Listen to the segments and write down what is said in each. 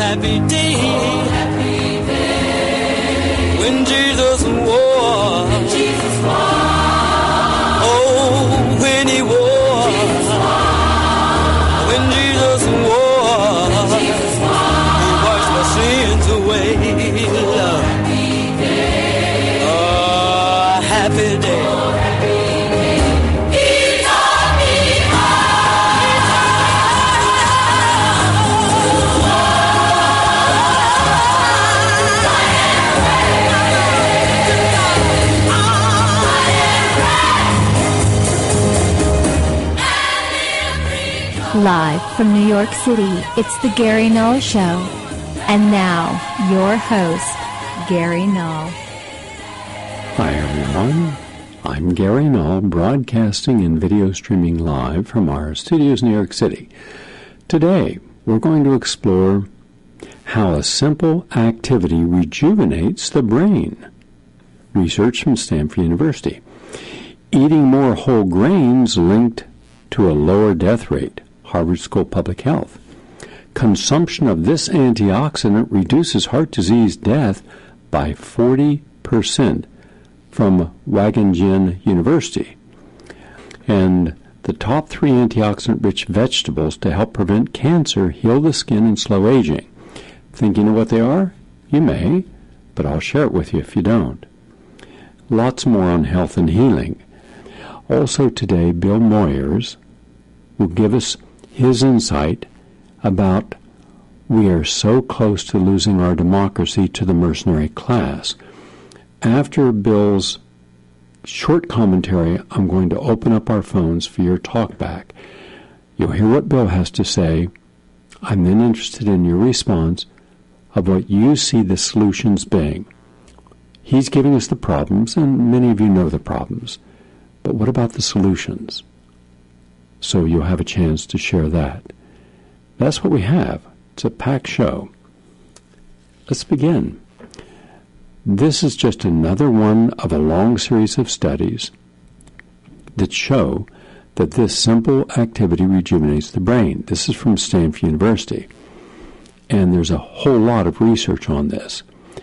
happy day. Oh, happy day. When Jesus wore. When Jesus wore. Oh, when he wore. Jesus wore. When Jesus wore. When Jesus wore. He washed my sins away. Oh, happy day. Oh, happy day. Live from New York City, it's the Gary Null Show. And now, your host, Gary Null. Hi everyone, I'm Gary Null, broadcasting and video streaming live from our studios in New York City. Today, we're going to explore how a simple activity rejuvenates the brain. Research from Stanford University. Eating more whole grains linked to a lower death rate. Harvard School of Public Health. Consumption of this antioxidant reduces heart disease death by 40% from Wageningen University. And the top 3 antioxidant-rich vegetables to help prevent cancer, heal the skin, and slow aging. Thinking of what they are? You may, but I'll share it with you if you don't. Lots more on health and healing. Also today, Bill Moyers will give us his insight about we are so close to losing our democracy to the mercenary class. After Bill's short commentary, I'm going to open up our phones for your talkback. You'll hear what Bill has to say. I'm then interested in your response of what you see the solutions being. He's giving us the problems, and many of you know the problems. But what about the solutions? So you'll have a chance to share that. That's what we have. It's a packed show. Let's begin. This is just another one of a long series of studies that show that this simple activity rejuvenates the brain. This is from Stanford University. And there's a whole lot of research on this.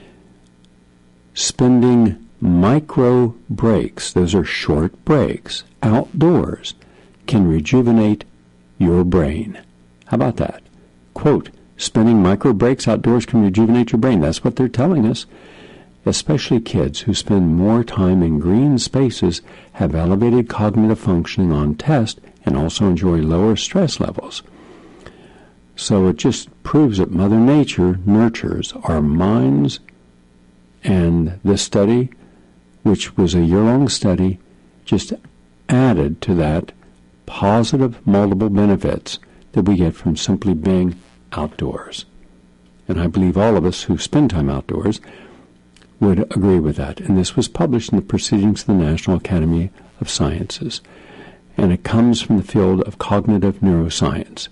Spending micro breaks, those are short breaks, outdoors, can rejuvenate your brain. How about that? Quote, spending micro breaks outdoors can rejuvenate your brain. That's what they're telling us. Especially kids who spend more time in green spaces have elevated cognitive functioning on test and also enjoy lower stress levels. So it just proves that Mother Nature nurtures our minds, and this study, which was a year-long study, just added to that positive multiple benefits that we get from simply being outdoors. And I believe all of us who spend time outdoors would agree with that. And this was published in the Proceedings of the National Academy of Sciences. And it comes from the field of cognitive neuroscience.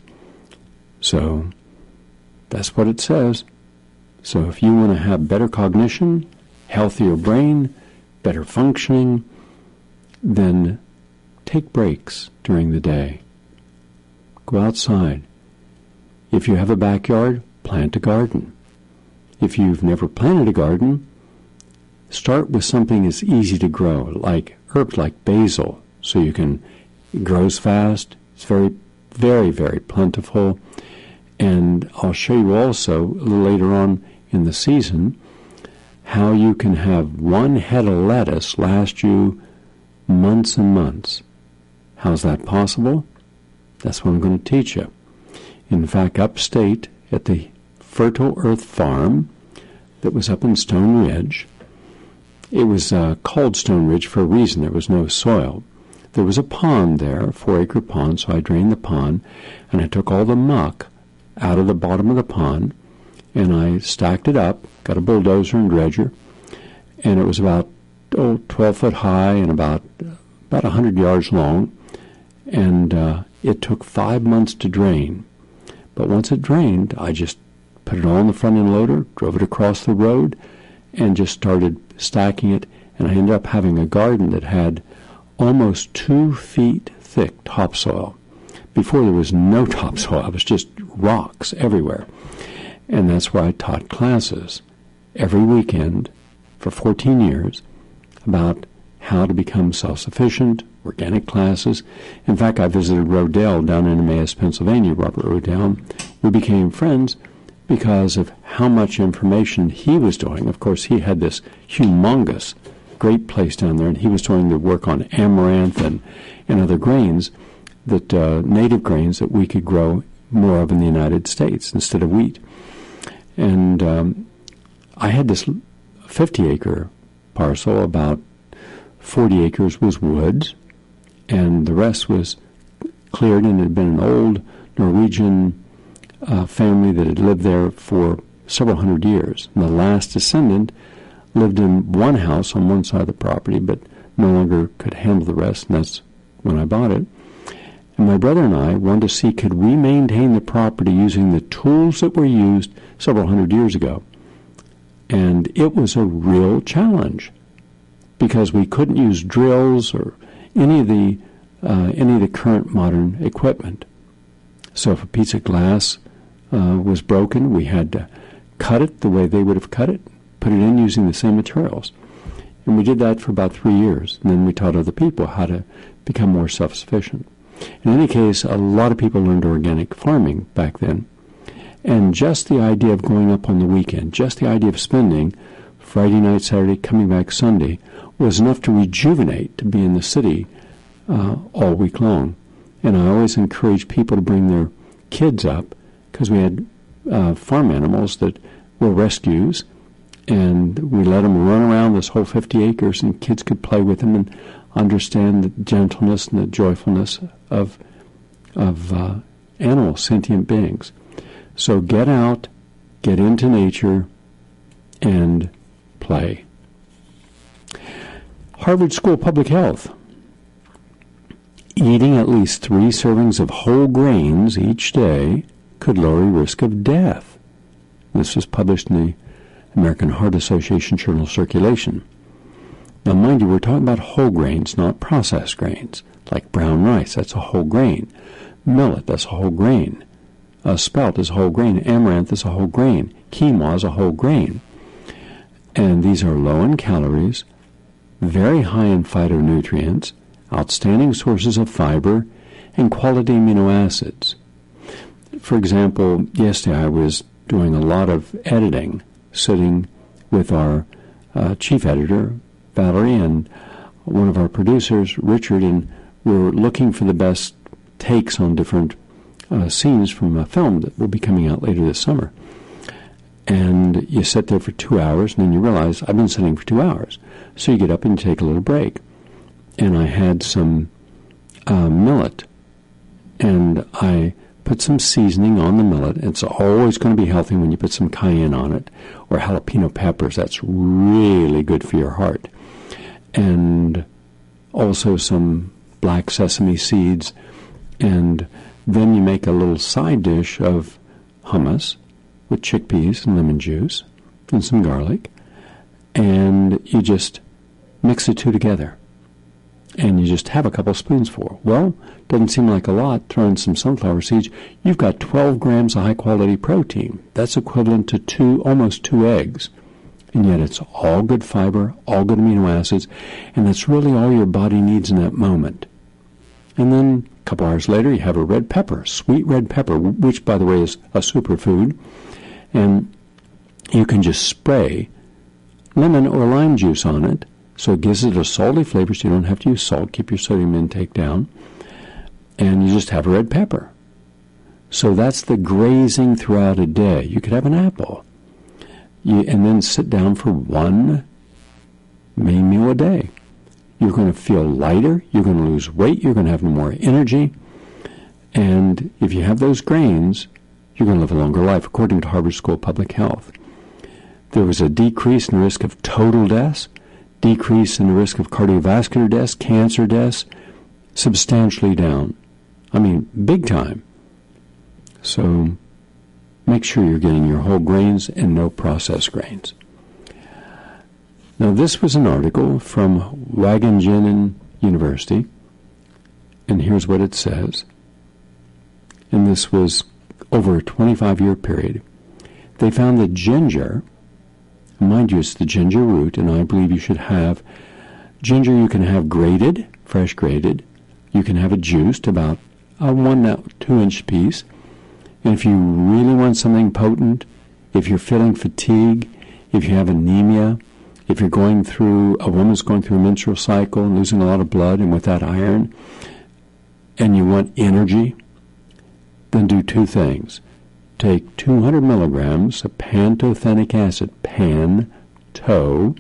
So that's what it says. So if you want to have better cognition, healthier brain, better functioning, then take breaks during the day. Go outside. If you have a backyard, plant a garden. If you've never planted a garden, start with something that's easy to grow, like herbs like basil, so it grows fast. It's very, very, very plentiful. And I'll show you also a little later on in the season how you can have one head of lettuce last you months and months. How's that possible? That's what I'm going to teach you. In fact, upstate at the Fertile Earth Farm that was up in Stone Ridge, it was called Stone Ridge for a reason. There was no soil. There was a pond there, a 4-acre pond, so I drained the pond, and I took all the muck out of the bottom of the pond, and I stacked it up, got a bulldozer and dredger, and it was about 12 foot high and about 100 yards long, and it took 5 months to drain. But once it drained, I just put it all in the front end loader, drove it across the road, and just started stacking it, and I ended up having a garden that had almost 2 feet thick topsoil. Before there was no topsoil, it was just rocks everywhere. And that's where I taught classes every weekend for 14 years about how to become self-sufficient, organic classes. In fact, I visited Rodale down in Emmaus, Pennsylvania, Robert Rodale. We became friends because of how much information he was doing. Of course, he had this humongous, great place down there, and he was doing the work on amaranth and other grains, that native grains that we could grow more of in the United States instead of wheat. And I had this 50-acre parcel. About 40 acres was woods, and the rest was cleared, and it had been an old Norwegian family that had lived there for several hundred years. And the last descendant lived in one house on one side of the property, but no longer could handle the rest, and that's when I bought it. And my brother and I wanted to see, could we maintain the property using the tools that were used several hundred years ago? And it was a real challenge, because we couldn't use drills or any of the current modern equipment. So if a piece of glass was broken, we had to cut it the way they would have cut it, put it in using the same materials. And we did that for about 3 years. And then we taught other people how to become more self-sufficient. In any case, a lot of people learned organic farming back then. And just the idea of going up on the weekend, just the idea of spending Friday night, Saturday, coming back Sunday, was enough to rejuvenate, to be in the city all week long. And I always encourage people to bring their kids up, because we had farm animals that were rescues, and we let them run around this whole 50 acres, and kids could play with them and understand the gentleness and the joyfulness of animals, sentient beings. So get out, get into nature, and play. Harvard School of Public Health. Eating at least 3 servings of whole grains each day could lower risk of death. This was published in the American Heart Association Journal Circulation. Now, mind you, we're talking about whole grains, not processed grains, like brown rice. That's a whole grain. Millet, that's a whole grain. Spelt is a whole grain. Amaranth is a whole grain. Quinoa is a whole grain. And these are low in calories, very high in phytonutrients, outstanding sources of fiber, and quality amino acids. For example, yesterday I was doing a lot of editing, sitting with our chief editor, Valerie, and one of our producers, Richard, and we're looking for the best takes on different scenes from a film that will be coming out later this summer. And you sit there for 2 hours, and then you realize, I've been sitting for 2 hours. So you get up and you take a little break. And I had some millet, and I put some seasoning on the millet. It's always going to be healthy when you put some cayenne on it, or jalapeno peppers. That's really good for your heart. And also some black sesame seeds. And then you make a little side dish of hummus with chickpeas and lemon juice and some garlic. And you just mix the two together. And you just have a couple spoonsful. Well, doesn't seem like a lot. Throw in some sunflower seeds. You've got 12 grams of high-quality protein. That's equivalent to almost 2 eggs. And yet it's all good fiber, all good amino acids, and that's really all your body needs in that moment. And then a couple hours later, you have a red pepper, sweet red pepper, which, by the way, is a superfood. And you can just spray lemon or lime juice on it, so it gives it a salty flavor, so you don't have to use salt. Keep your sodium intake down. And you just have a red pepper. So that's the grazing throughout a day. You could have an apple. And then sit down for one main meal a day. You're going to feel lighter. You're going to lose weight. You're going to have more energy. And if you have those grains, you're going to live a longer life, according to Harvard School of Public Health. There was a decrease in the risk of total deaths, decrease in the risk of cardiovascular deaths, cancer deaths, substantially down. I mean, big time. So make sure you're getting your whole grains and no processed grains. Now, this was an article from Wageningen University, and here's what it says. And this was over a 25-year period. they found that ginger, mind you, it's the ginger root, and I believe you should have ginger. You can have grated, fresh grated. You can have it juiced, about a 1-2-inch piece. And if you really want something potent, if you're feeling fatigue, if you have anemia, if you're a woman's going through a menstrual cycle and losing a lot of blood and without iron, and you want energy, then do two things. Take 200 milligrams of pantothenic acid, pantothenic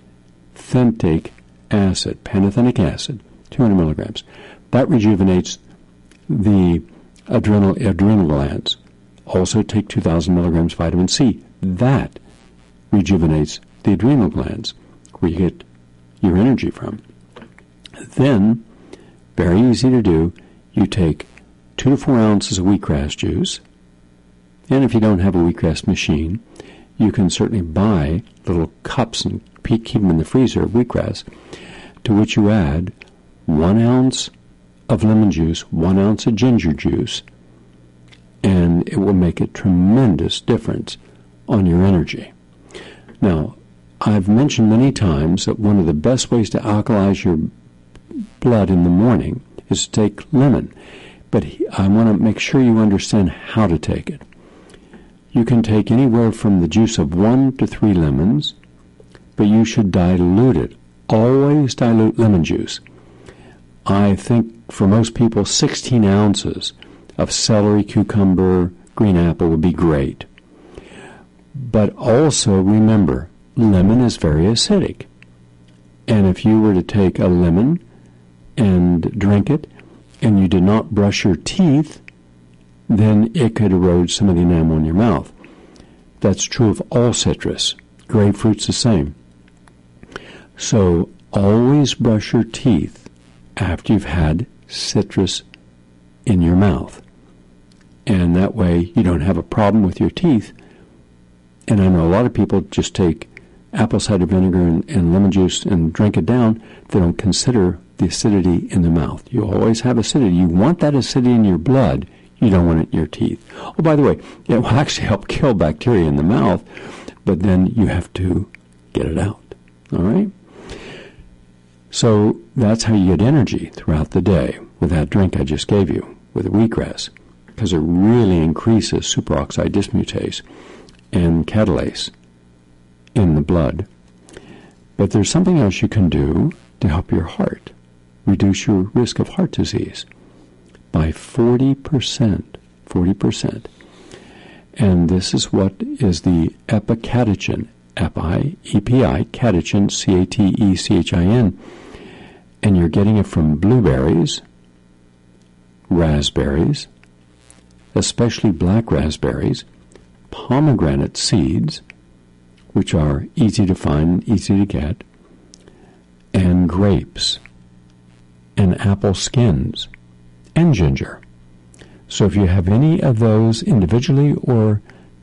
acid, 200 milligrams. That rejuvenates the adrenal glands. Also take 2,000 milligrams vitamin C. That rejuvenates the adrenal glands, where you get your energy from. Then, very easy to do, you take 2 to 4 ounces of wheatgrass juice, and if you don't have a wheatgrass machine, you can certainly buy little cups and keep them in the freezer of wheatgrass, to which you add 1 ounce of lemon juice, 1 ounce of ginger juice, and it will make a tremendous difference on your energy. Now, I've mentioned many times that one of the best ways to alkalize your blood in the morning is to take lemon, but I want to make sure you understand how to take it. You can take anywhere from the juice of 1 to 3 lemons, but you should dilute it. Always dilute lemon juice. I think for most people 16 ounces of celery, cucumber, green apple would be great. But also remember, lemon is very acidic. And if you were to take a lemon and drink it, and you did not brush your teeth, then it could erode some of the enamel in your mouth. That's true of all citrus. Grapefruit's the same. So always brush your teeth after you've had citrus in your mouth. And that way you don't have a problem with your teeth. And I know a lot of people just take apple cider vinegar and lemon juice and drink it down. They don't consider the acidity in the mouth. You always have acidity. You want that acidity in your blood. You don't want it in your teeth. Oh, by the way, it will actually help kill bacteria in the mouth, but then you have to get it out. All right? So that's how you get energy throughout the day with that drink I just gave you, with the wheatgrass, because it really increases superoxide dismutase and catalase in the blood. But there's something else you can do to help your heart, reduce your risk of heart disease by 40%. 40%. And this is what is the epicatechin, EPI, catechin, C-A-T-E-C-H-I-N. And you're getting it from blueberries, raspberries, especially black raspberries, pomegranate seeds, which are easy to find, easy to get, and grapes, and apple skins, and ginger. So if you have any of those individually or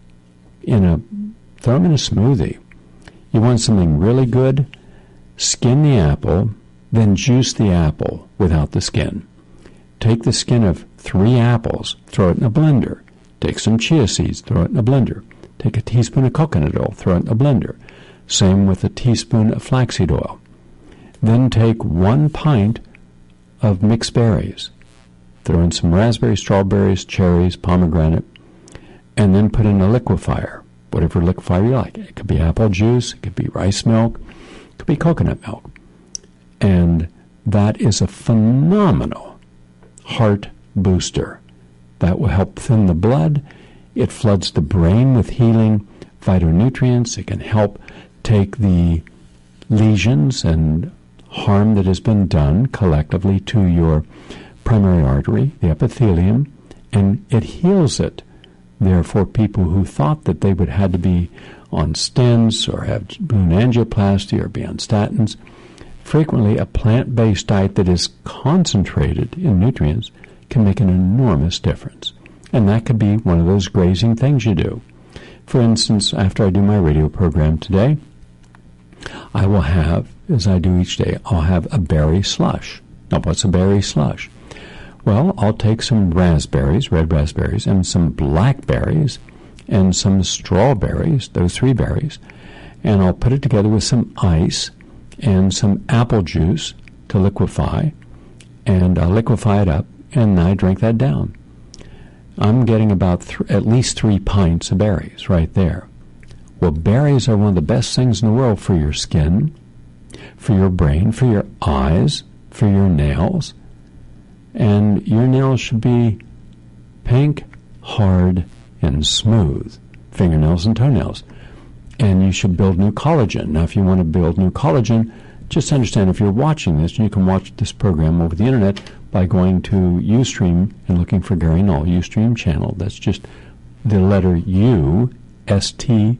throw them in a smoothie. You want something really good, skin the apple, then juice the apple without the skin. Take the skin of 3 apples, throw it in a blender. Take some chia seeds, throw it in a blender. Take a teaspoon of coconut oil, throw it in a blender. Same with a teaspoon of flaxseed oil. Then take 1 pint of mixed berries. Throw in some raspberries, strawberries, cherries, pomegranate, and then put in a liquefier, whatever liquefier you like. It could be apple juice, it could be rice milk, it could be coconut milk. And that is a phenomenal heart booster. That will help thin the blood. It floods the brain with healing phytonutrients. It can help take the lesions and harm that has been done collectively to your primary artery, the epithelium, and it heals it. Therefore, people who thought that they would have to be on stents or have balloon angioplasty or be on statins, frequently a plant-based diet that is concentrated in nutrients can make an enormous difference. And that could be one of those grazing things you do. For instance, after I do my radio program today, I will have, as I do each day, I'll have a berry slush. Now, what's a berry slush? Well, I'll take some raspberries, red raspberries, and some blackberries, and some strawberries, those 3 berries, and I'll put it together with some ice and some apple juice to liquefy, and I'll liquefy it up, and I drink that down. I'm getting about at least 3 pints of berries right there. Well, berries are one of the best things in the world for your skin, for your brain, for your eyes, for your nails. And your nails should be pink, hard, and smooth, fingernails and toenails. And you should build new collagen. Now, if you want to build new collagen, just understand if you're watching this, and you can watch this program over the internet by going to Ustream and looking for Gary Null, Ustream channel. That's just the letter U, S-T-R-E-A-M,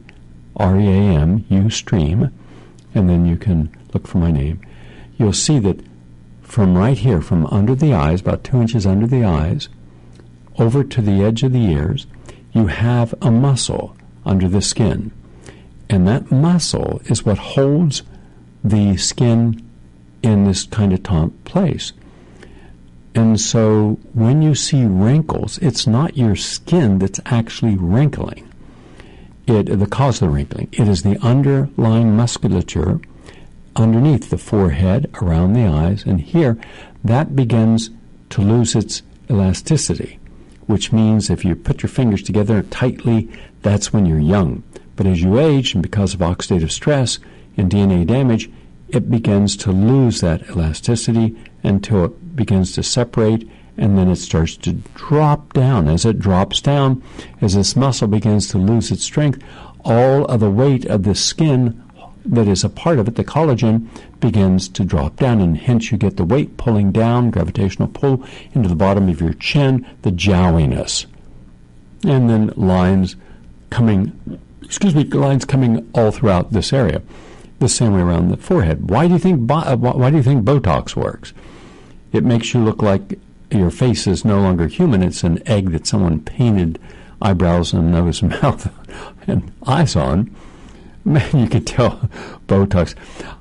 Ustream, and then you can look for my name. You'll see that from right here, from under the eyes, about 2 inches under the eyes, over to the edge of the ears, you have a muscle under the skin. And that muscle is what holds the skin in this kind of taut place. And so when you see wrinkles, it's not your skin that's actually wrinkling. The cause of the wrinkling. It is the underlying musculature underneath the forehead, around the eyes, and here, that begins to lose its elasticity, which means if you put your fingers together tightly, that's when you're young. But as you age, and because of oxidative stress and DNA damage, it begins to lose that elasticity until it begins to separate, and then it starts to drop down. As it drops down, as this muscle begins to lose its strength, all of the weight of the skin that is a part of it, the collagen, begins to drop down, and hence you get the weight pulling down, gravitational pull into the bottom of your chin, the jowiness. And then lines coming all throughout this area, the same way around the forehead. Why do you think Botox works? It makes you look like your face is no longer human. It's an egg that someone painted eyebrows and nose and mouth and eyes on. Man, you could tell Botox.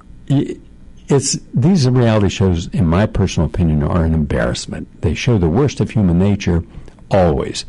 These reality shows, in my personal opinion, are an embarrassment. They show the worst of human nature, always.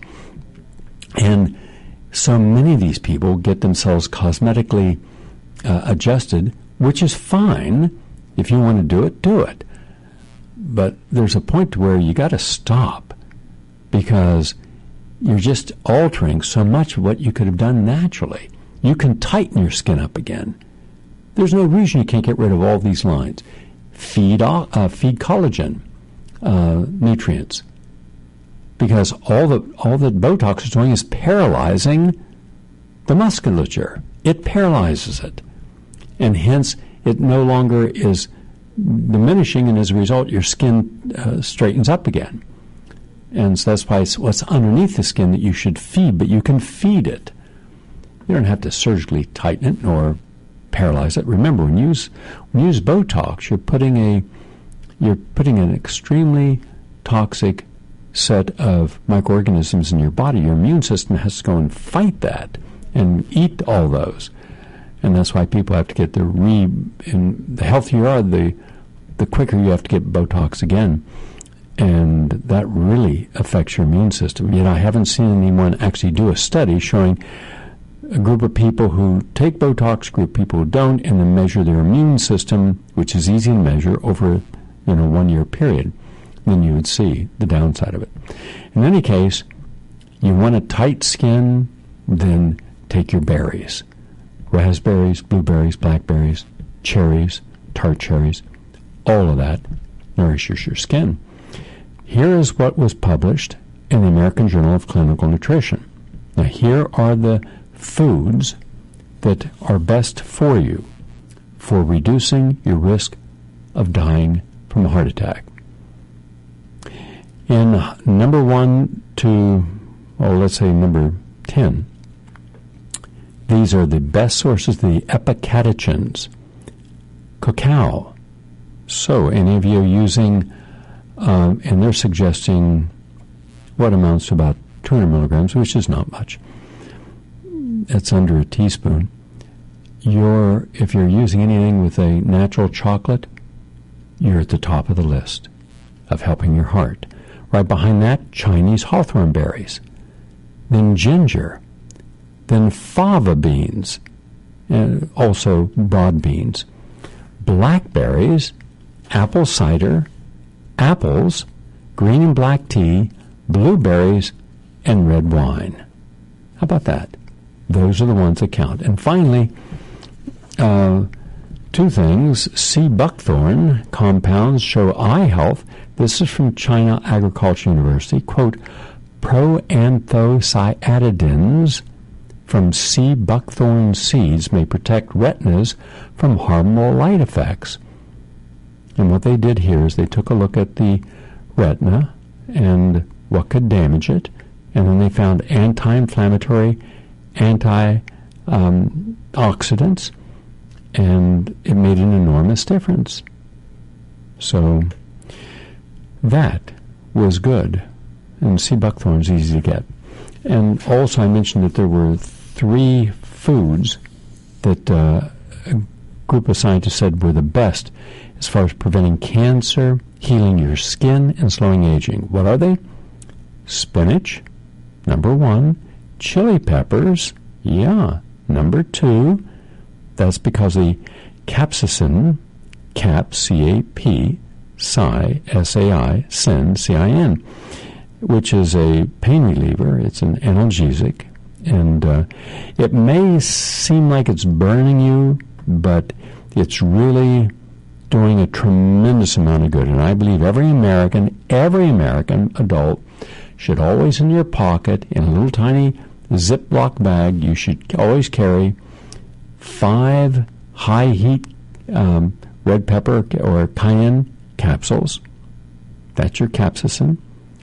And so many of these people get themselves cosmetically adjusted, which is fine. If you want to do it, do it. But there's a point to where you got to stop, because you're just altering so much of what you could have done naturally. You can tighten your skin up again. There's no reason you can't get rid of all these lines. Feed collagen nutrients, because all that Botox is doing is paralyzing the musculature. It paralyzes it, and hence it no longer is diminishing, and as a result, your skin straightens up again. And so that's why it's what's underneath the skin that you should feed, but you can feed it. You don't have to surgically tighten it nor paralyze it. Remember, when you use Botox, you're putting an extremely toxic set of microorganisms in your body. Your immune system has to go and fight that and eat all those. And that's why people have to get and the healthier you are, the quicker you have to get Botox again. And that really affects your immune system. Yet I haven't seen anyone actually do a study showing a group of people who take Botox, group of people who don't, and then measure their immune system, which is easy to measure over 1 year period. Then you would see the downside of it. In any case, you want a tight skin, then take your berries. Raspberries, blueberries, blackberries, cherries, tart cherries, all of that nourishes your skin. Here is what was published in the American Journal of Clinical Nutrition. Now, here are the foods that are best for you for reducing your risk of dying from a heart attack. In number 1 to, let's say number 10, these are the best sources, the epicatechins. Cacao. So, any of you are using, and they're suggesting what amounts to about 200 milligrams, which is not much. It's under a teaspoon. If you're using anything with a natural chocolate, you're at the top of the list of helping your heart. Right behind that, Chinese hawthorn berries. Then ginger. then fava beans, also broad beans, blackberries, apple cider, apples, green and black tea, blueberries, and red wine. How about that? Those are the ones that count. And finally, two things. Sea buckthorn compounds show eye health. This is from China Agricultural University. Quote, proanthocyanidins from sea buckthorn seeds may protect retinas from harmful light effects. And what they did here is they took a look at the retina and what could damage it, and then they found anti-inflammatory, antioxidants, and it made an enormous difference. So that was good. And sea buckthorn is easy to get. And also I mentioned that there were 3 foods that a group of scientists said were the best as far as preventing cancer, healing your skin, and slowing aging. What are they? Spinach, number 1. Chili peppers, number 2. That's because the capsaicin, C-A-P, S-A-I, sin, C-I-N, which is a pain reliever. It's an analgesic, and it may seem like it's burning you, but it's really doing a tremendous amount of good. And I believe every American adult should always in your pocket, in a little tiny Ziploc bag, you should always carry 5 high-heat red pepper or cayenne capsules. That's your capsaicin.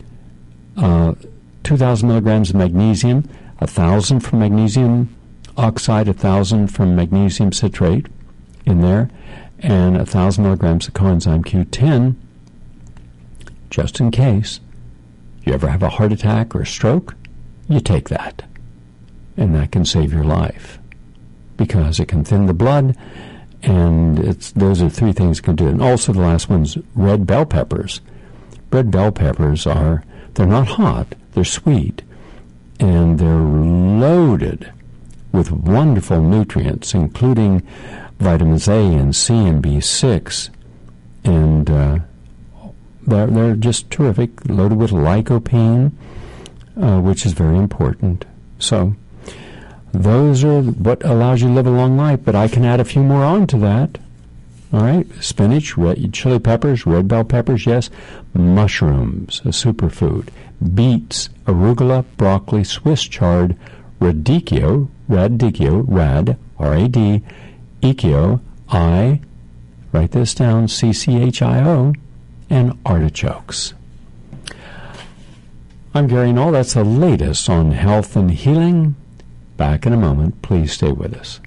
2,000 milligrams of magnesium, 1,000 from magnesium oxide, 1,000 from magnesium citrate in there, and 1,000 milligrams of coenzyme Q10, just in case you ever have a heart attack or a stroke. You take that, and that can save your life because it can thin the blood, and those are 3 things it can do. And also the last one's red bell peppers. Red bell peppers they're not hot, they're sweet, and they're loaded with wonderful nutrients, including vitamins A and C and B6, and they're just terrific, loaded with lycopene, which is very important. So those are what allows you to live a long life, but I can add a few more on to that. All right, spinach, chili peppers, red bell peppers, yes. Mushrooms, a superfood. Beets, arugula, broccoli, Swiss chard, radicchio, rad, R-A-D, ichio, write this down, C-C-H-I-O, and artichokes. I'm Gary Null. That's the latest on health and healing. Back in a moment. Please stay with us.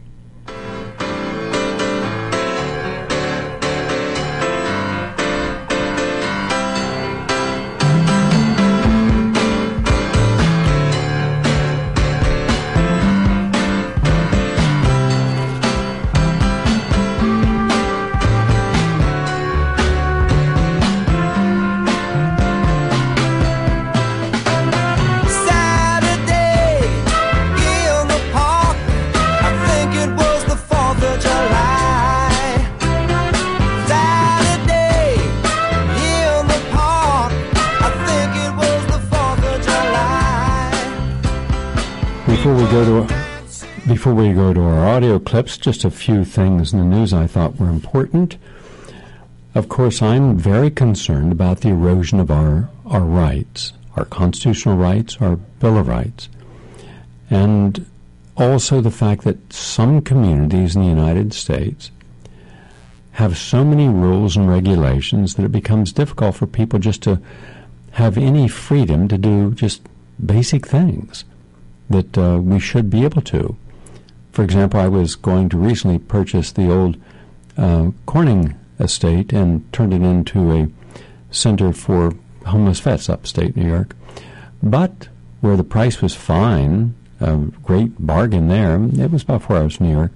Before we go to our audio clips, just a few things in the news I thought were important. Of course, I'm very concerned about the erosion of our rights, our constitutional rights, our Bill of Rights, and also the fact that some communities in the United States have so many rules and regulations that it becomes difficult for people just to have any freedom to do just basic things that we should be able to. For example, I was going to recently purchase the old Corning estate and turned it into a center for homeless vets upstate New York. But where the price was fine, a great bargain there, it was about 4 hours from New York,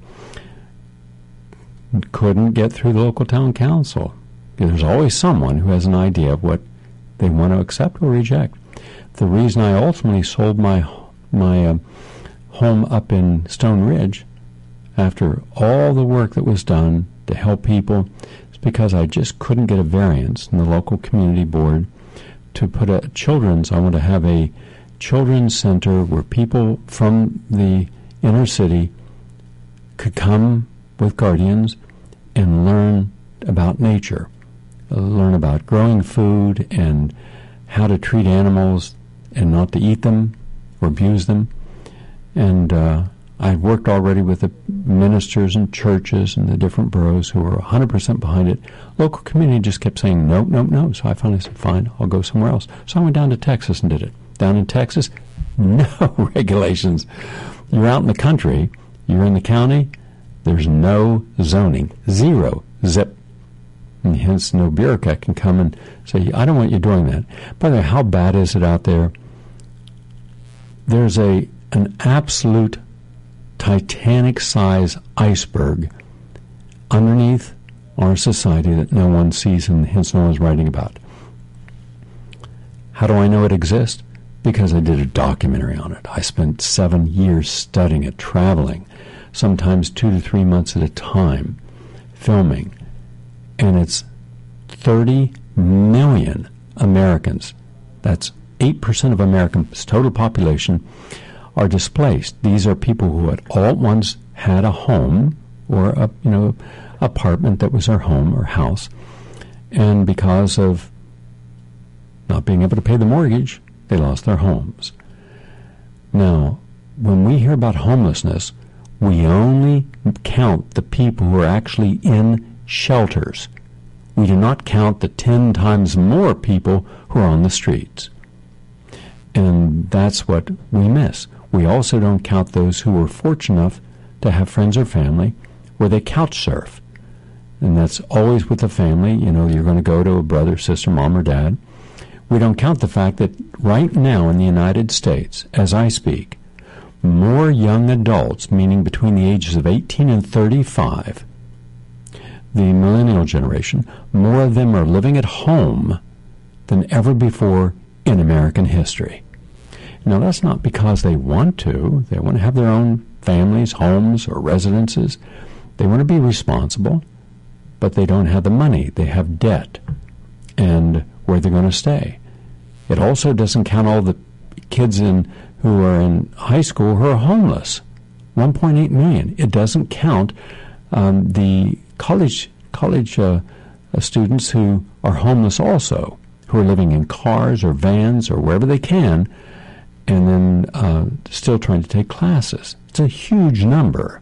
couldn't get through the local town council. There's always someone who has an idea of what they want to accept or reject. The reason I ultimately sold my home up in Stone Ridge, after all the work that was done to help people, it's because I just couldn't get a variance in the local community board to put I want to have a children's center where people from the inner city could come with guardians and learn about nature, learn about growing food and how to treat animals and not to eat them or abuse them. And I worked already with the ministers and churches and the different boroughs who were 100% behind it. Local community just kept saying, no, no, no. So I finally said, fine, I'll go somewhere else. So I went down to Texas and did it. Down in Texas, no regulations. You're out in the country, you're in the county, there's no zoning, zero, zip. And hence no bureaucrat can come and say, I don't want you doing that. By the way, how bad is it out there? There's an absolute Titanic-size iceberg underneath our society that no one sees and hence no one's writing about. How do I know it exists? Because I did a documentary on it. I spent 7 years studying it, traveling, sometimes 2 to 3 months at a time, filming. And it's 30 million Americans. That's 8% of America's total population are displaced. These are people who had all at once had a home or a apartment that was their home or house, and because of not being able to pay the mortgage, they lost their homes. Now, when we hear about homelessness, we only count the people who are actually in shelters. We do not count the 10 times more people who are on the streets. And that's what we miss. We also don't count those who were fortunate enough to have friends or family where they couch surf. And that's always with the family. You know, you're going to go to a brother, sister, mom, or dad. We don't count the fact that right now in the United States, as I speak, more young adults, meaning between the ages of 18 and 35, the millennial generation, more of them are living at home than ever before in American history. Now, that's not because they want to. They want to have their own families, homes, or residences. They want to be responsible, but they don't have the money. They have debt and where they're going to stay. It also doesn't count all the kids who are in high school who are homeless, 1.8 million. It doesn't count the college students who are homeless also, who are living in cars or vans or wherever they can, and then still trying to take classes. It's a huge number.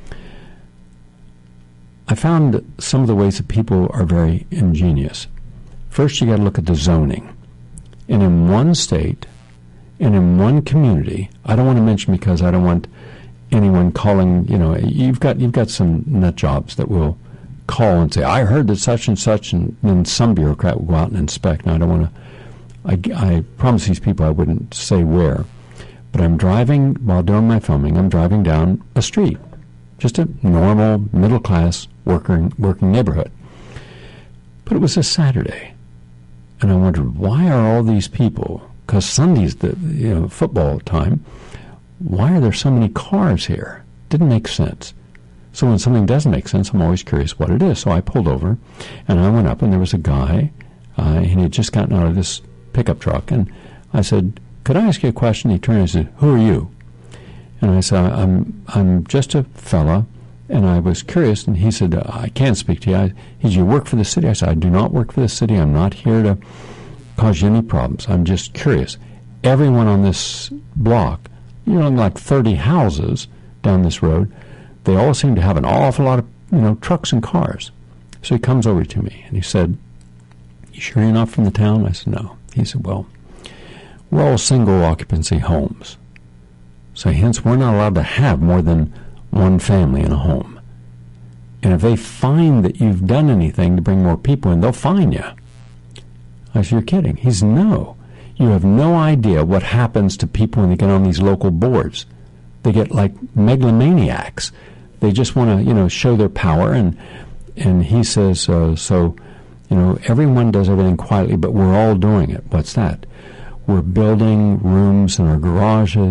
I found some of the ways that people are very ingenious. First, you got to look at the zoning. And in one state, and in one community, I don't want to mention because I don't want anyone calling, you've got some nut jobs that will call and say, I heard that such, and then some bureaucrat will go out and inspect. Now, I don't want to, I promise these people I wouldn't say where, but I'm driving, while doing my filming, I'm driving down a street, just a normal, middle-class working neighborhood. But it was a Saturday, and I wondered, why are all these people, because Sunday's the football time, why are there so many cars here? Didn't make sense. So when something doesn't make sense, I'm always curious what it is. So I pulled over, and I went up, and there was a guy, and he had just gotten out of this pickup truck, and I said, could I ask you a question? He turned and said, who are you? And I said, I'm just a fella, and I was curious, and he said, I can't speak to you. He said, you work for the city? I said, I do not work for the city. I'm not here to cause you any problems. I'm just curious. Everyone on this block, like 30 houses down this road, they all seem to have an awful lot of, trucks and cars. So he comes over to me, and he said, you sure you're not from the town? I said, no. He said, well, we're all single occupancy homes. So hence, we're not allowed to have more than one family in a home. And if they find that you've done anything to bring more people in, they'll fine you. I said, you're kidding. He said, no. You have no idea what happens to people when they get on these local boards. They get like megalomaniacs. They just want to, show their power. And he says, everyone does everything quietly, but we're all doing it. What's that? We're building rooms in our garages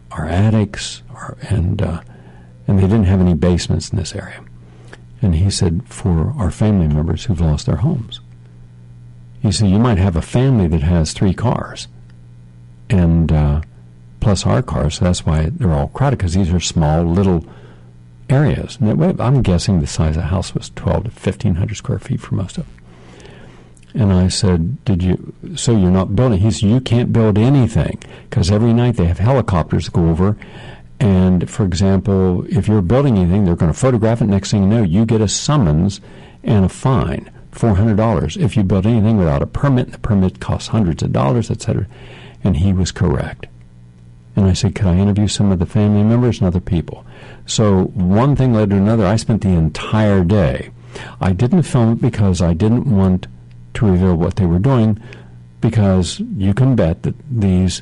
our attics, and they didn't have any basements in this area. And he said, for our family members who've lost their homes. He said, you might have a family that has 3 cars, and plus our cars, so that's why they're all crowded, because these are small, little areas. And I'm guessing the size of the house was 1,200 to 1,500 square feet for most of them. And I said, so you're not building? He said, you can't build anything, because every night they have helicopters go over, and, for example, if you're building anything, they're going to photograph it. Next thing you know, you get a summons and a fine, $400, if you build anything without a permit, and the permit costs hundreds of dollars, etc. And he was correct. And I said, could I interview some of the family members and other people? So one thing led to another. I spent the entire day. I didn't film it because I didn't want to reveal what they were doing, because you can bet that these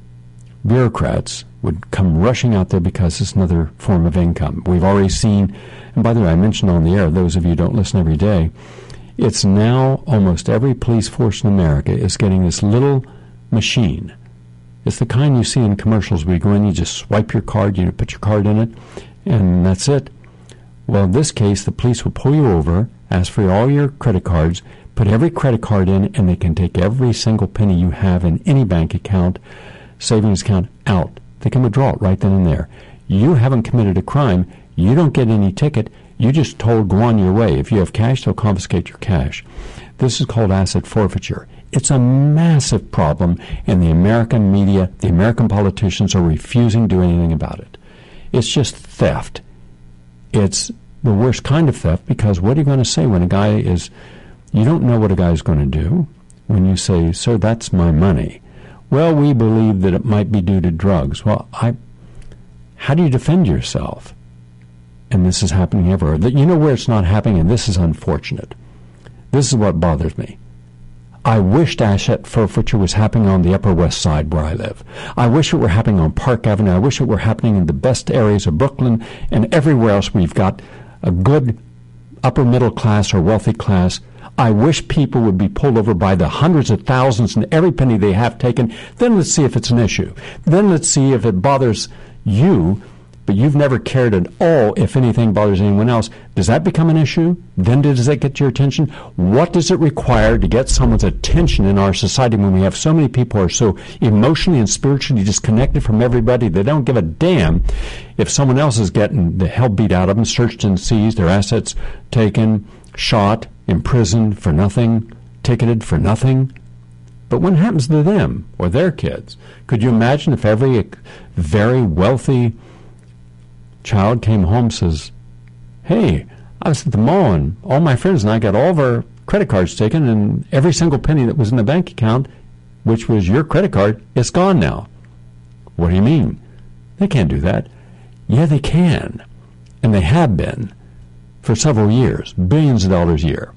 bureaucrats would come rushing out there because it's another form of income. We've already seen, and by the way, I mentioned on the air, those of you who don't listen every day, it's now almost every police force in America is getting this little machine. It's the kind you see in commercials where you go in, you just swipe your card, you put your card in it, and that's it. Well, in this case, the police will pull you over, ask for all your credit cards, put every credit card in, and they can take every single penny you have in any bank account, savings account, out. They can withdraw it right then and there. You haven't committed a crime. You don't get any ticket. You just told go on your way. If you have cash, they'll confiscate your cash. This is called asset forfeiture. It's a massive problem, and the American media, the American politicians are refusing to do anything about it. It's just theft. It's the worst kind of theft, because what are you going to say when a guy is... You don't know what a guy's going to do when you say, sir, that's my money. Well, we believe that it might be due to drugs. Well, how do you defend yourself? And this is happening everywhere. You know where it's not happening, and this is unfortunate. This is what bothers me. I wished asset forfeiture was happening on the Upper West Side where I live. I wish it were happening on Park Avenue. I wish it were happening in the best areas of Brooklyn and everywhere else where you've got a good upper middle class or wealthy class. I wish people would be pulled over by the hundreds of thousands and every penny they have taken. Then let's see if it's an issue. Then let's see if it bothers you, but you've never cared at all if anything bothers anyone else. Does that become an issue? Then does that get your attention? What does it require to get someone's attention in our society when we have so many people who are so emotionally and spiritually disconnected from everybody? They don't give a damn if someone else is getting the hell beat out of them, searched and seized, their assets taken, shot, imprisoned for nothing, ticketed for nothing. But what happens to them or their kids? Could you imagine if every very wealthy child came home and says, hey, I was at the mall and all my friends and I got all of our credit cards taken, and every single penny that was in the bank account, which was your credit card, is gone now. What do you mean? They can't do that. Yeah, they can. And they have been for several years, billions of dollars a year.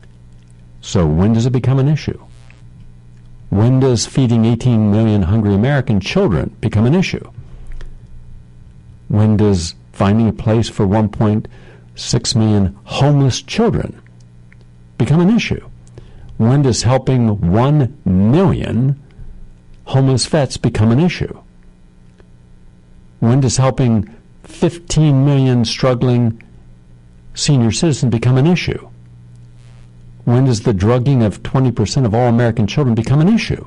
So when does it become an issue? When does feeding 18 million hungry American children become an issue? When does finding a place for 1.6 million homeless children become an issue? When does helping 1 million homeless vets become an issue? When does helping 15 million struggling senior citizens become an issue? When does the drugging of 20% of all American children become an issue?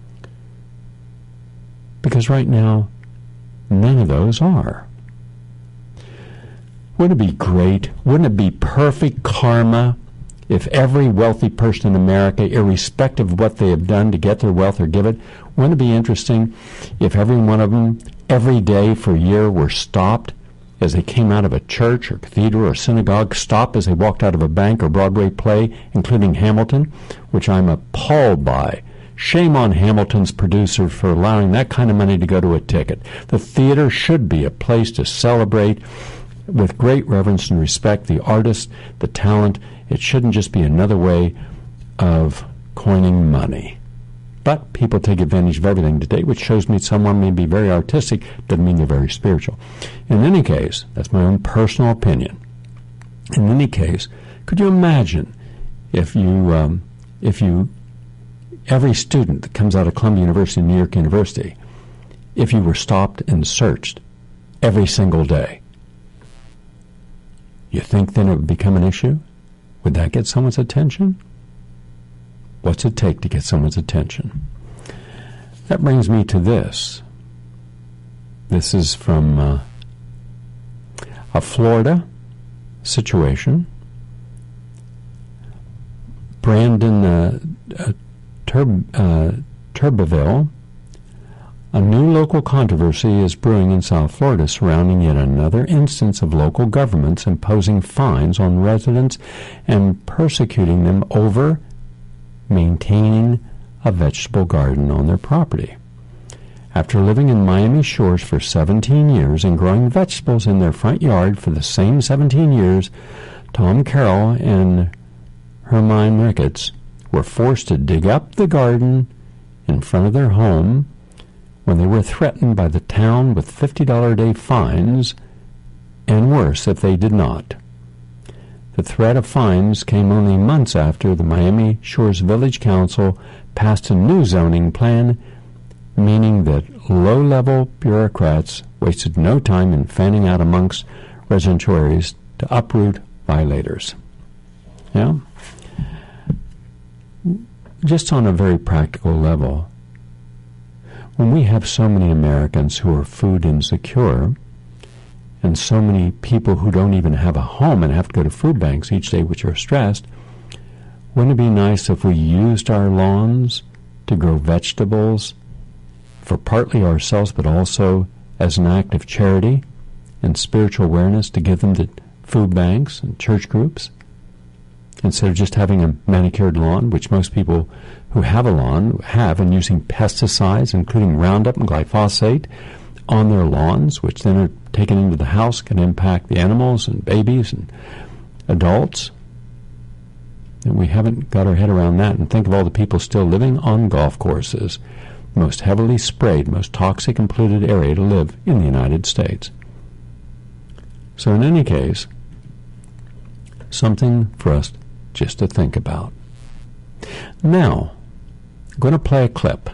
Because right now, none of those are. Wouldn't it be great? Wouldn't it be perfect karma if every wealthy person in America, irrespective of what they have done to get their wealth or give it, wouldn't it be interesting if every one of them, every day for a year, were stopped as they came out of a church or cathedral or synagogue, stopped as they walked out of a bank or Broadway play, including Hamilton, which I'm appalled by. Shame on Hamilton's producer for allowing that kind of money to go to a ticket. The theater should be a place to celebrate with great reverence and respect the artist, the talent. It shouldn't just be another way of coining money. But people take advantage of everything today, which shows me someone may be very artistic, doesn't mean they're very spiritual. In any case, that's my own personal opinion. In any case, could you imagine if you every student that comes out of Columbia University, New York University, if you were stopped and searched every single day? You think then it would become an issue? Would that get someone's attention? What's it take to get someone's attention? That brings me to this. This is from a Florida situation. Brandon Turbeville. A new local controversy is brewing in South Florida surrounding yet another instance of local governments imposing fines on residents and persecuting them over maintaining a vegetable garden on their property. After living in Miami Shores for 17 years and growing vegetables in their front yard for the same 17 years, Tom Carroll and Hermine Ricketts were forced to dig up the garden in front of their home when they were threatened by the town with $50 a day fines, and worse if they did not. The threat of fines came only months after the Miami Shores Village Council passed a new zoning plan, meaning that low-level bureaucrats wasted no time in fanning out amongst residential areas to uproot violators. Yeah? Just on a very practical level, when we have so many Americans who are food insecure, and so many people who don't even have a home and have to go to food banks each day, which are stressed, wouldn't it be nice if we used our lawns to grow vegetables for partly ourselves, but also as an act of charity and spiritual awareness to give them to food banks and church groups, instead of just having a manicured lawn, which most people who have a lawn have, and using pesticides, including Roundup and glyphosate, on their lawns, which then are taken into the house, can impact the animals and babies and adults. And we haven't got our head around that. And think of all the people still living on golf courses, most heavily sprayed, most toxic and polluted area to live in the United States. So in any case, something for us just to think about. Now, I'm going to play a clip.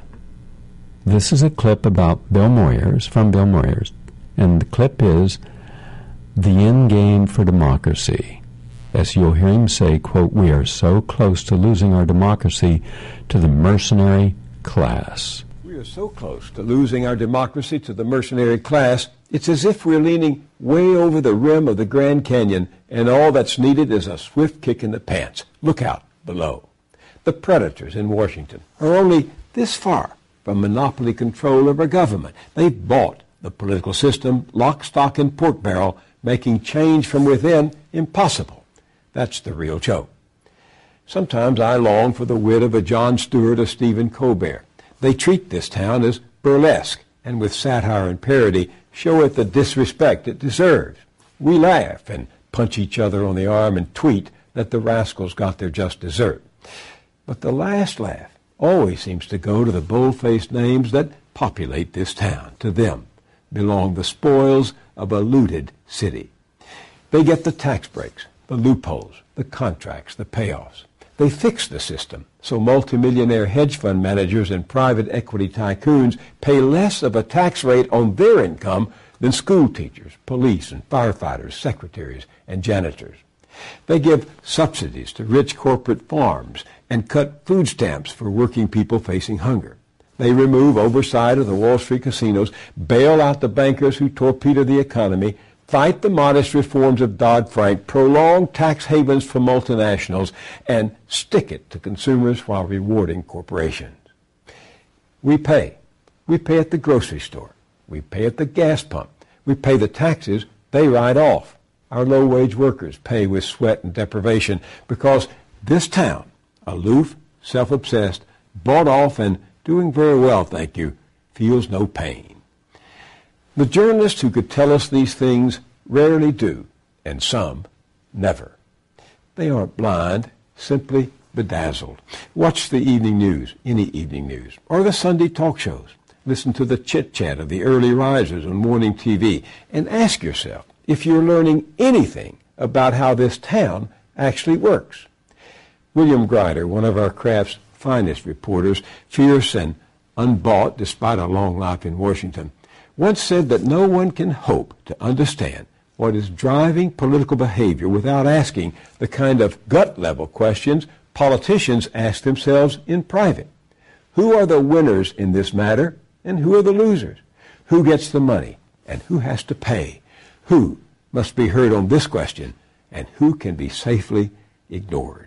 This is a clip about Bill Moyers, from Bill Moyers, and the clip is the end game for democracy. As you'll hear him say, quote, "We are so close to losing our democracy to the mercenary class." We are so close to losing our democracy to the mercenary class, it's as if we're leaning way over the rim of the Grand Canyon, and all that's needed is a swift kick in the pants. Look out below. The predators in Washington are only this far from monopoly control of our government. They've bought the political system, lock, stock, and pork barrel, making change from within impossible. That's the real joke. Sometimes I long for the wit of a Jon Stewart or Stephen Colbert. They treat this town as burlesque, and with satire and parody, show it the disrespect it deserves. We laugh and punch each other on the arm and tweet that the rascals got their just dessert. But the last laugh always seems to go to the bold-faced names that populate this town. To them belong the spoils of a looted city. They get the tax breaks, the loopholes, the contracts, the payoffs. They fix the system so multimillionaire hedge fund managers and private equity tycoons pay less of a tax rate on their income than school teachers, police and firefighters, secretaries and janitors. They give subsidies to rich corporate farms and cut food stamps for working people facing hunger. They remove oversight of the Wall Street casinos, bail out the bankers who torpedo the economy, fight the modest reforms of Dodd-Frank, prolong tax havens for multinationals, and stick it to consumers while rewarding corporations. We pay. We pay at the grocery store. We pay at the gas pump. We pay the taxes they write off. Our low-wage workers pay with sweat and deprivation because this town, aloof, self-obsessed, bought off, and doing very well, thank you, feels no pain. The journalists who could tell us these things rarely do, and some never. They aren't blind, simply bedazzled. Watch the evening news, any evening news, or the Sunday talk shows. Listen to the chit-chat of the early risers on morning TV, and ask yourself if you're learning anything about how this town actually works. William Grider, one of our craft's finest reporters, fierce and unbought despite a long life in Washington, once said that no one can hope to understand what is driving political behavior without asking the kind of gut-level questions politicians ask themselves in private. Who are the winners in this matter, and who are the losers? Who gets the money, and who has to pay? Who must be heard on this question, and who can be safely ignored?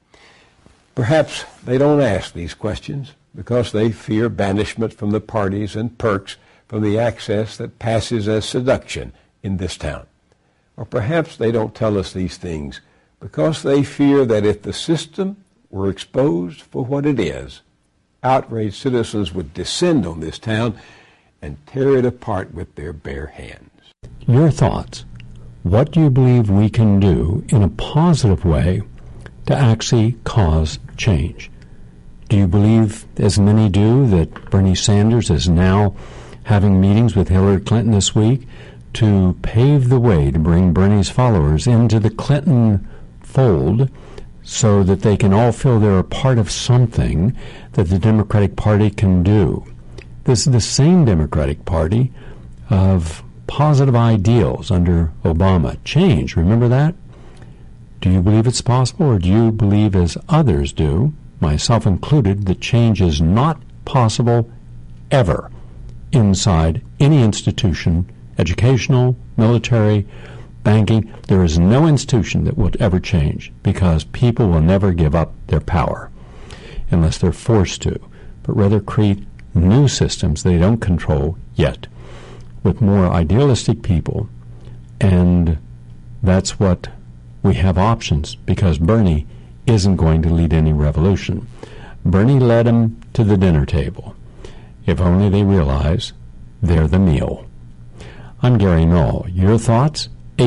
Perhaps they don't ask these questions because they fear banishment from the parties and perks from the access that passes as seduction in this town. Or perhaps they don't tell us these things because they fear that if the system were exposed for what it is, outraged citizens would descend on this town and tear it apart with their bare hands. Your thoughts. What do you believe we can do in a positive way to actually cause change? Do you believe, as many do, that Bernie Sanders is now having meetings with Hillary Clinton this week to pave the way to bring Bernie's followers into the Clinton fold so that they can all feel they're a part of something that the Democratic Party can do? This is the same Democratic Party of positive ideals under Obama. Change, remember that? Do you believe it's possible, or do you believe, as others do, myself included, that change is not possible ever inside any institution, educational, military, banking? There is no institution that would ever change because people will never give up their power unless they're forced to, but rather create new systems they don't control yet with more idealistic people. And that's what we have options, because Bernie isn't going to lead any revolution. Bernie led them to the dinner table. If only they realize they're the meal. I'm Gary Null. Your thoughts?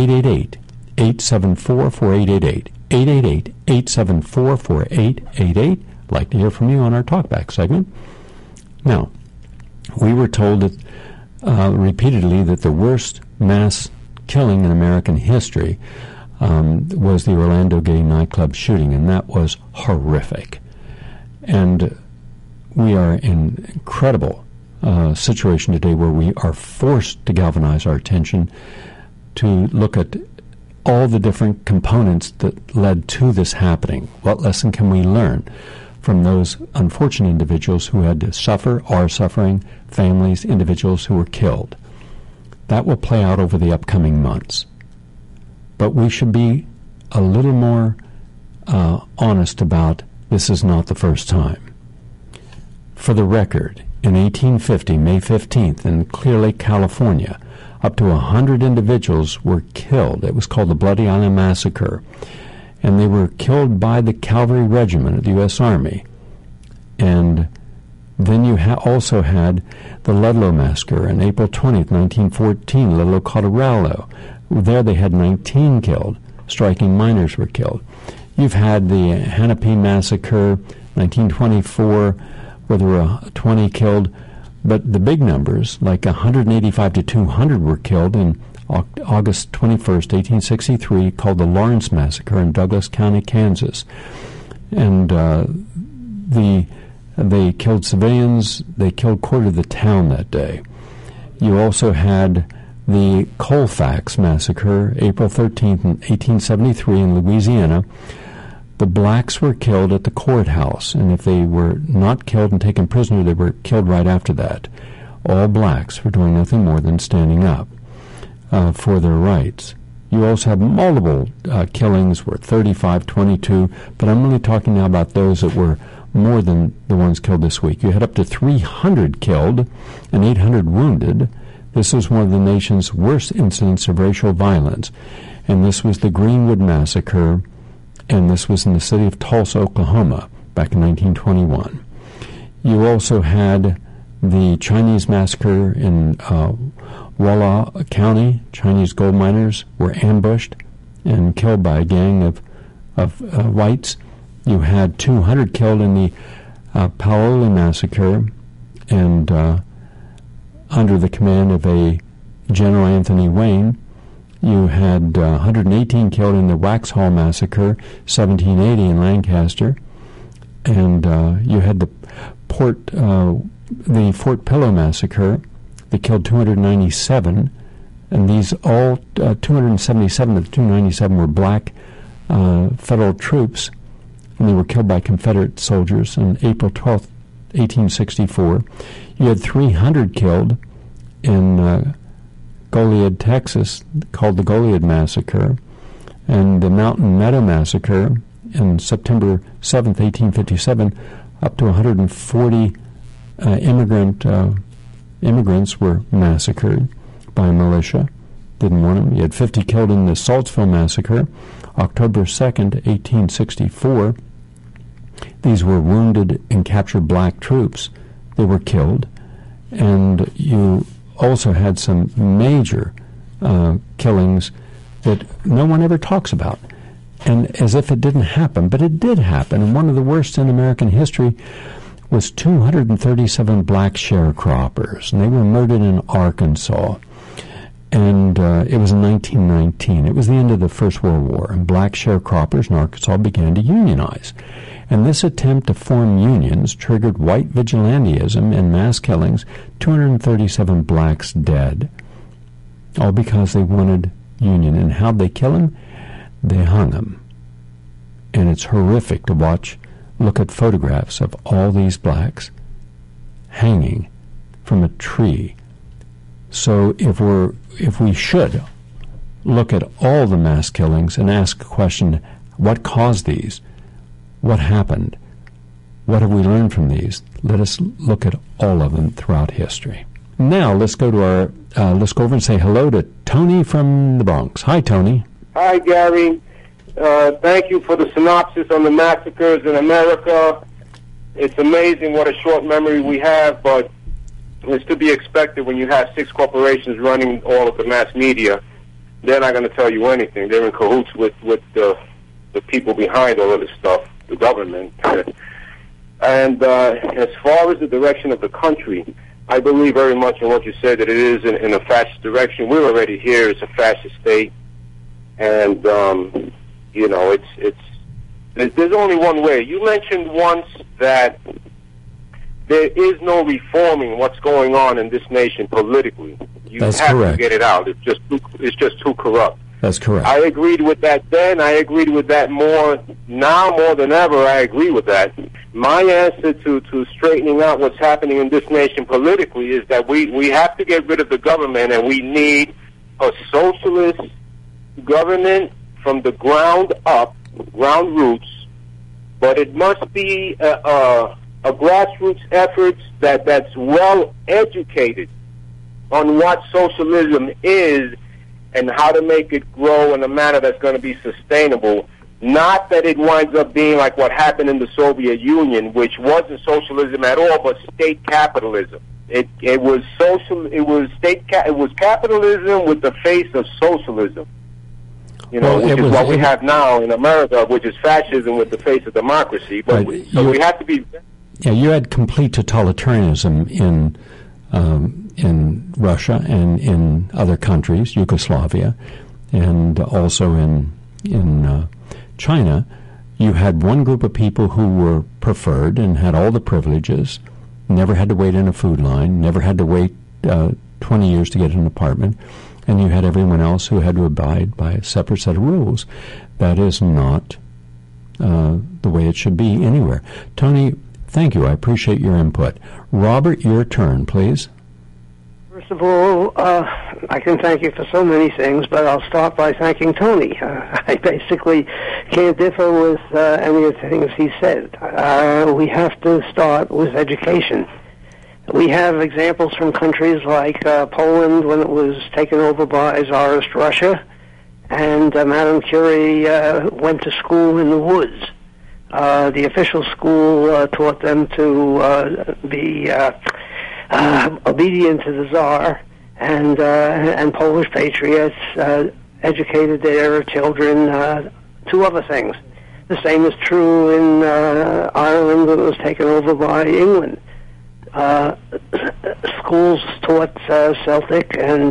888-874-4888. 888-874-4888. I'd like to hear from you on our Talkback segment. Now, we were told that repeatedly that the worst mass killing in American history was the Orlando gay nightclub shooting, and that was horrific. And we are in an incredible situation today where we are forced to galvanize our attention to look at all the different components that led to this happening. What lesson can we learn from those unfortunate individuals who had to suffer, are suffering, families, individuals who were killed? That will play out over the upcoming months. But we should be a little more honest about this is not the first time. For the record, in 1850, May 15th, in Clear Lake, California, up to 100 individuals were killed. It was called the Bloody Island Massacre. And they were killed by the Cavalry Regiment of the U.S. Army. And then you also had the Ludlow Massacre on April 20th, 1914, Ludlow, Colorado. There they had 19 killed. Striking miners were killed. You've had the Hanapi Massacre, 1924, where there were 20 killed. But the big numbers, like 185 to 200, were killed in August 21st, 1863, called the Lawrence Massacre in Douglas County, Kansas. And they killed civilians. They killed a quarter of the town that day. You also had the Colfax Massacre, April 13th, 1873, in Louisiana. The blacks were killed at the courthouse, and if they were not killed and taken prisoner, they were killed right after that. All blacks for doing nothing more than standing up for their rights. You also have multiple killings, were 35, 22, but I'm only talking now about those that were more than the ones killed this week. You had up to 300 killed and 800 wounded. This was one of the nation's worst incidents of racial violence, and this was the Greenwood Massacre, and this was in the city of Tulsa, Oklahoma, back in 1921. You also had the Chinese Massacre in Walla County. Chinese gold miners were ambushed and killed by a gang of whites. You had 200 killed in the Paoli Massacre, and under the command of a General Anthony Wayne. You had 118 killed in the Waxhaw Massacre, 1780 in Lancaster. And you had the Port the Fort Pillow massacre, they killed 297, and these all 277 of the 297 were black federal troops, and they were killed by Confederate soldiers on April 12th, 1864. You had 300 killed in Goliad, Texas, called the Goliad Massacre, and the Mountain Meadow Massacre in September 7th, 1857, up to 140 immigrants were massacred by a militia. Didn't want them. You had 50 killed in the Saltsville Massacre, October 2nd, 1864. These were wounded and captured black troops. They were killed. And you also had some major killings that no one ever talks about, and as if it didn't happen, but it did happen. And one of the worst in American history was 237 black sharecroppers, and they were murdered in Arkansas. And it was in 1919. It was the end of the First World War, and black sharecroppers in Arkansas began to unionize. And this attempt to form unions triggered white vigilantism and mass killings, 237 blacks dead, all because they wanted union. And how'd they kill him? They hung him. And it's horrific to watch, look at photographs of all these blacks hanging from a tree. So if we should look at all the mass killings and ask a question, what caused these? What happened? What have we learned from these? Let us look at all of them throughout history. Now let's go to let's go over and say hello to Tony from the Bronx. Hi, Tony. Hi, Gary. Thank you for the synopsis on the massacres in America. It's amazing what a short memory we have, but it's to be expected when you have 6 corporations running all of the mass media. They're not going to tell you anything. They're in cahoots with the people behind all of this stuff, the government. And as far as the direction of the country, I believe very much in what you said, that it is in a fascist direction. We're already here. It's a fascist state. And, you know, there's only one way. You mentioned once that there is no reforming what's going on in this nation politically. You That's have correct. to get it out. It's just too corrupt. That's correct. I agreed with that then. I agreed with that more now, more than ever. I agree with that. My answer to straightening out what's happening in this nation politically is that we have to get rid of the government, and we need a socialist government from the ground up, ground roots, but it must be a grassroots effort that's well educated on what socialism is and how to make it grow in a manner that's going to be sustainable. Not that it winds up being like what happened in the Soviet Union, which wasn't socialism at all, but state capitalism. It was capitalism with the face of socialism. You know, which is what we have now in America, which is fascism with the face of democracy. But we have to be. Yeah, you had complete totalitarianism in Russia and in other countries, Yugoslavia, and also in China. You had one group of people who were preferred and had all the privileges, never had to wait in a food line, never had to wait 20 years to get an apartment, and you had everyone else who had to abide by a separate set of rules. That is not the way it should be anywhere. Tony, thank you. I appreciate your input. Robert, your turn, please. First of all, I can thank you for so many things, but I'll start by thanking Tony. I basically can't differ with any of the things he said. We have to start with education. We have examples from countries like Poland when it was taken over by Tsarist Russia, and Madame Curie went to school in the woods. The official school taught them to be obedient to the Tsar, and Polish patriots educated their children to other things. The same is true in Ireland when it was taken over by England. Schools taught Celtic and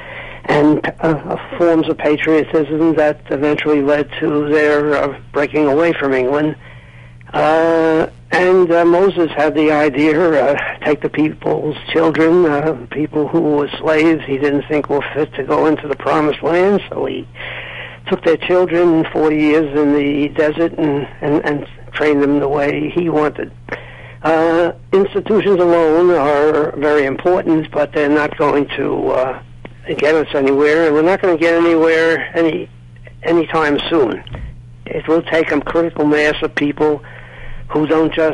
forms of patriotism that eventually led to their breaking away from England. And Moses had the idea, take the people's children, people who were slaves he didn't think were fit to go into the promised land, so he took their children 40 years in the desert and trained them the way he wanted. Institutions alone are very important, but they're not going to get us anywhere, and we're not going to get anywhere anytime soon. It will take a critical mass of people who don't just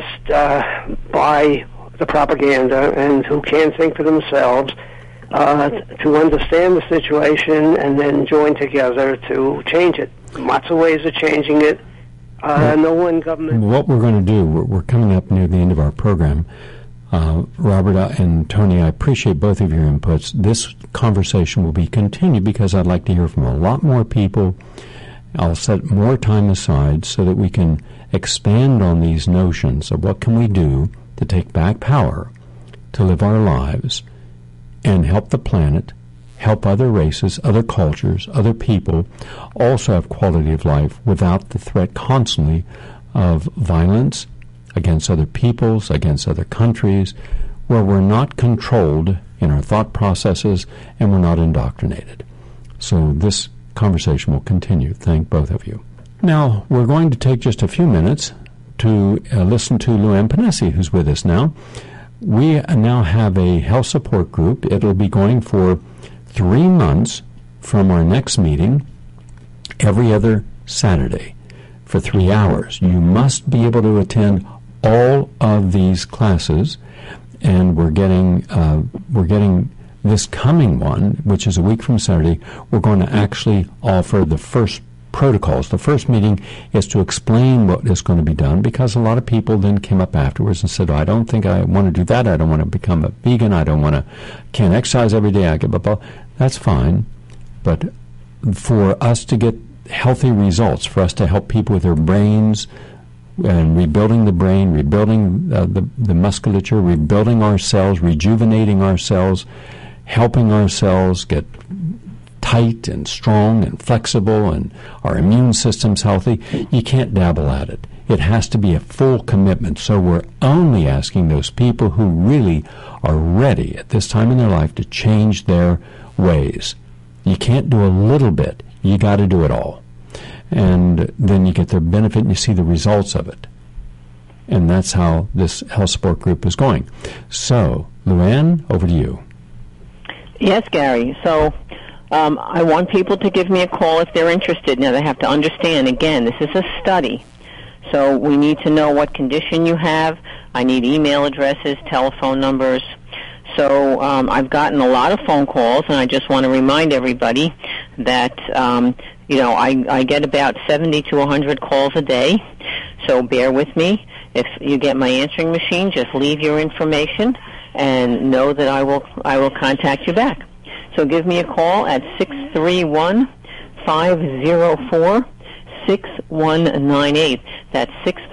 buy the propaganda and who can think for themselves to understand the situation and then join together to change it. Lots of ways of changing it. No one government... What we're going to do, we're coming up near the end of our program. Robert and Tony, I appreciate both of your inputs. This conversation will be continued because I'd like to hear from a lot more people. I'll set more time aside so that we can expand on these notions of what can we do to take back power, to live our lives, and help the planet, help other races, other cultures, other people also have quality of life without the threat constantly of violence against other peoples, against other countries, where we're not controlled in our thought processes and we're not indoctrinated. So this conversation will continue. Thank both of you. Now, we're going to take just a few minutes to listen to Luann Panesi, who's with us now. We now have a health support group. It'll be going for 3 months from our next meeting every other Saturday for 3 hours. You must be able to attend all of these classes, and we're getting this coming one, which is a week from Saturday. We're going to actually offer the first protocols. The first meeting is to explain what is going to be done, because a lot of people then came up afterwards and said, I don't think I want to do that. I don't want to become a vegan. I don't want to, can't exercise every day. I get blah, blah. That's fine. But for us to get healthy results, for us to help people with their brains and rebuilding the brain, rebuilding the musculature, rebuilding our cells, rejuvenating our cells, helping our cells get tight and strong and flexible and our immune system's healthy, you can't dabble at it. It has to be a full commitment. So we're only asking those people who really are ready at this time in their life to change their ways. You can't do a little bit. You got to do it all. And then you get the benefit and you see the results of it. And that's how this health support group is going. So, Luann, over to you. Yes, Gary. So I want people to give me a call if they're interested. Now, they have to understand, again, this is a study. So we need to know what condition you have. I need email addresses, telephone numbers. So I've gotten a lot of phone calls, and I just want to remind everybody that, I get about 70 to 100 calls a day. So bear with me. If you get my answering machine, just leave your information and know that I will contact you back. So give me a call at 631-504-6198. That's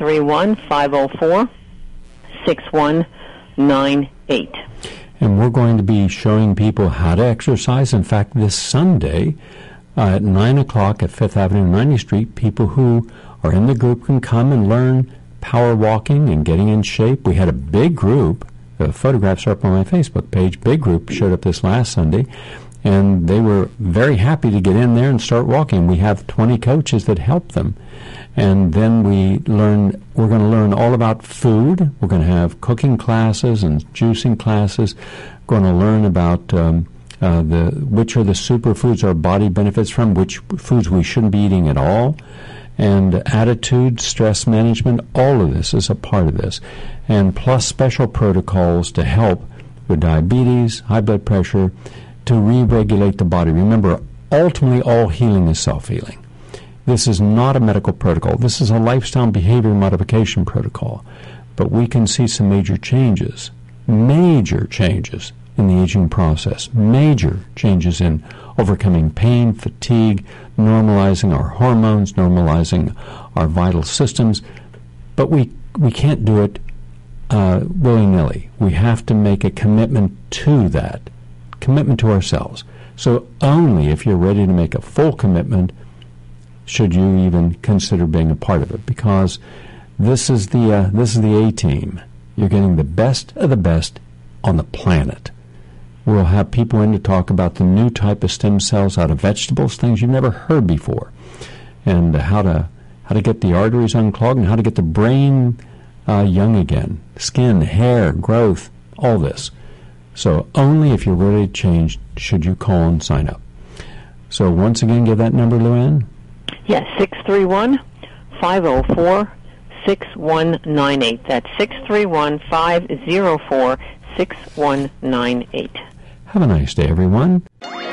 631-504-6198. And we're going to be showing people how to exercise. In fact, this Sunday at 9 o'clock at 5th Avenue and 90th Street, people who are in the group can come and learn power walking and getting in shape. We had a big group. The photographs are up on my Facebook page. Big group showed up this last Sunday, and they were very happy to get in there and start walking. We have 20 coaches that help them. And then we're going to learn all about food. We're going to have cooking classes and juicing classes. We're going to learn about which are the superfoods our body benefits from, which foods we shouldn't be eating at all, and attitude, stress management. All of this is a part of this. And plus special protocols to help with diabetes, high blood pressure, to re-regulate the body. Remember, ultimately all healing is self-healing. This is not a medical protocol. This is a lifestyle behavior modification protocol. But we can see some major changes in the aging process, major changes in overcoming pain, fatigue, normalizing our hormones, normalizing our vital systems. But we can't do it willy-nilly. We have to make a commitment to that, commitment to ourselves. So only if you're ready to make a full commitment should you even consider being a part of it, because This is the A-team. You're getting the best of the best on the planet. We'll have people in to talk about the new type of stem cells out of vegetables, things you've never heard before, and how to get the arteries unclogged and how to get the brain young again, skin, hair, growth, all this. So only if you're ready to change should you call and sign up. So once again, give that number, Luann. Yes, 631-504-6198. That's 631-504-6198. Have a nice day, everyone.